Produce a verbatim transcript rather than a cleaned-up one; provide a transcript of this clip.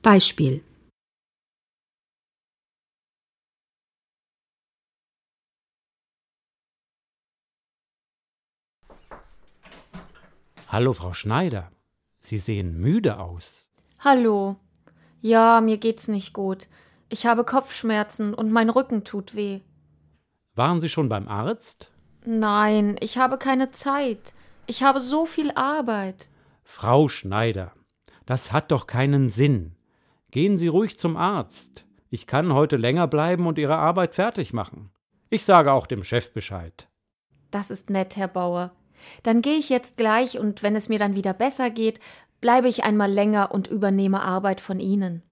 Beispiel: Hallo, Frau Schneider. Sie sehen müde aus. Hallo. Ja, mir geht's nicht gut. Ich habe Kopfschmerzen und mein Rücken tut weh. Waren Sie schon beim Arzt? Nein, ich habe keine Zeit. Ich habe so viel Arbeit. Frau Schneider, das hat doch keinen Sinn. Gehen Sie ruhig zum Arzt. Ich kann heute länger bleiben und Ihre Arbeit fertig machen. Ich sage auch dem Chef Bescheid. Das ist nett, Herr Bauer. Dann gehe ich jetzt gleich und wenn es mir dann wieder besser geht, bleibe ich einmal länger und übernehme Arbeit von Ihnen.